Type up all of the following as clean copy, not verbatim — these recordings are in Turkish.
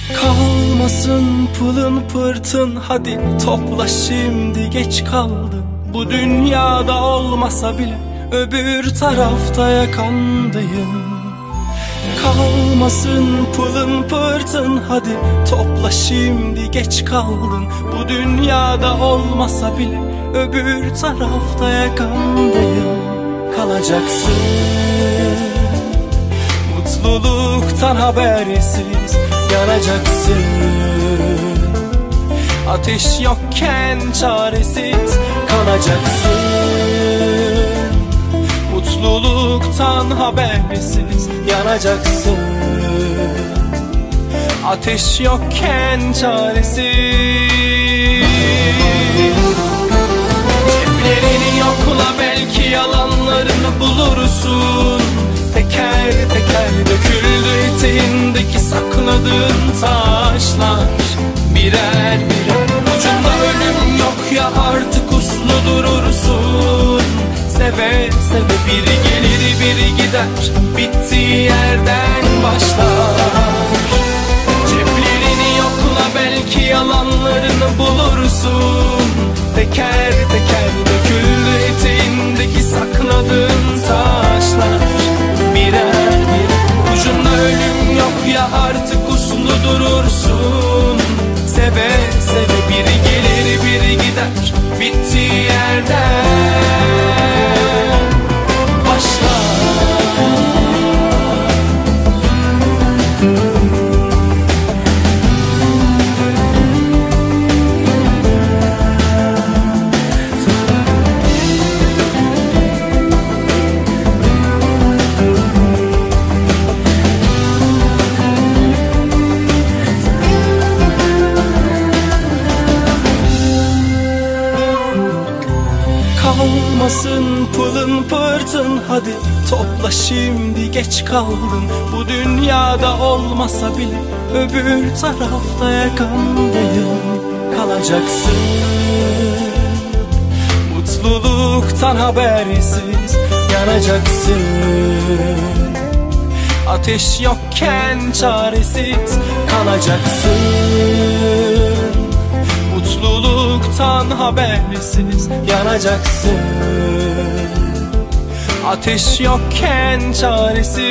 Kalmasın pılın pırtın, hadi topla şimdi, geç kaldın. Bu dünyada olmasa bile öbür tarafta yakandayım. Kalmasın pılın pırtın, hadi topla şimdi, geç kaldın. Bu dünyada olmasa bile öbür tarafta yakandayım. Kalacaksın mutluluktan habersiz, yanacaksın. Ateş yokken çaresiz kalacaksın. Mutluluktan habersiz yanacaksın. Ateş yokken çaresiz. Ceplerini yokla, belki yalanlarını bulursun. Teker teker döküldü eteğindeki sakladığın taşlar. Birer birer ucunda ölüm yok ya, artık uslu durursun. Seve seve biri gelir biri gider, bittiği yerden başlar. Ceplerini yokla, belki yalanlarını bulursun. Teker teker döküldü eteğindeki sakladığın taşlar. Birer birer ucunda ölüm yok ya, artık uslu durursun. Seve seve biri gelir biri gider, bittiği yerden başlar. Kalmasın pılın pırtın, hadi topla şimdi, geç kaldın. Bu dünyada olmasa bile öbür tarafta yakandayım. Kalacaksın mutluluktan habersiz, yanacaksın. Ateş yokken çaresiz kalacaksın. Mutluluktan habersiz yanacaksın. Ateş yokken çaresiz.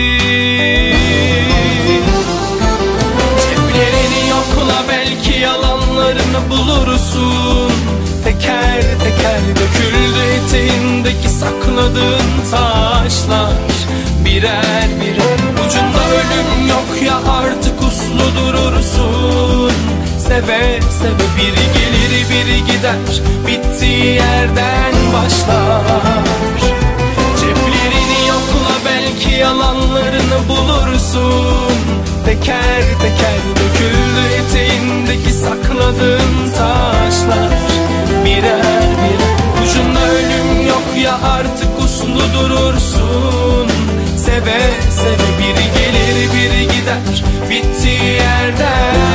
Ceplerini yokla, belki yalanlarını bulursun. Teker teker döküldü eteğindeki sakladığın taşlar. Birer birer ucunda ölüm yok ya, artık uslu durursun. Seve seve biri gelir biri gider, bittiği yerden başlar. Ceplerini yokla, belki yalanlarını bulursun. Teker teker döküldü eteğindeki sakladığın taşlar. Birer birer ucunda ölüm yok ya, artık uslu durursun. Seve seve biri gelir biri gider, bittiği yerden